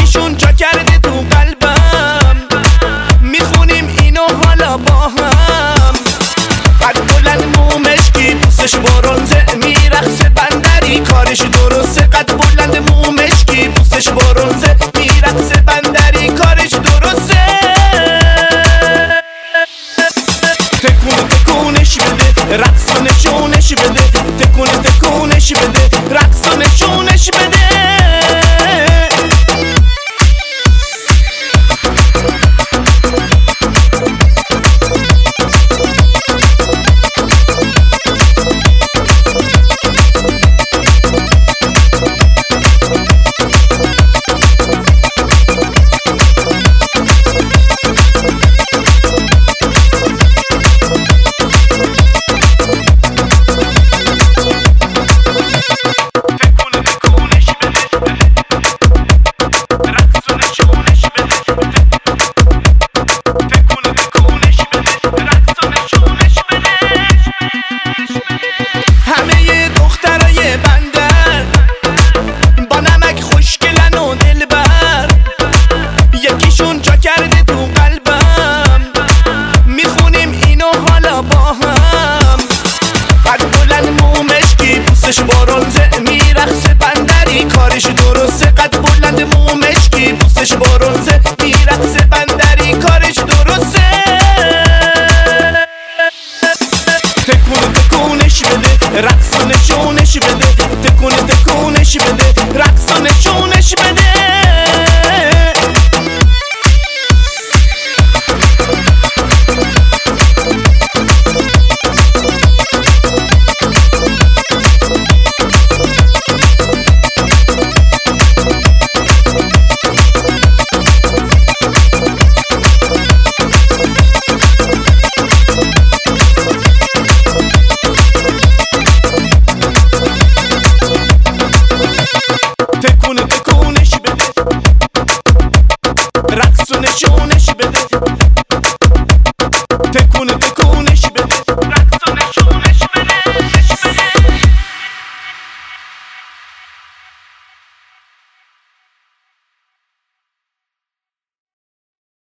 یکیشون جا کرده تو قلبم، میخونیم اینو حالا با هم. قد بلند مو مشکی پوستش برنزه، میرقصه بندری کارش درسته. قد بلند مو مشکی پوستش برنزه، میرقصه بندری کارش درسته. تکونش بده، رقص و نشونش بده. تکونش بده، رقص و نشونش بده. یکیشون جا کرده تو قلبم، میخونیم اینو حالا با هم. قد بلند مو مشکی پوستش برنزه، میرقصه بندری کارش درسته. قد بلند مو مشکی پوستش برنزه، میرقصه بندری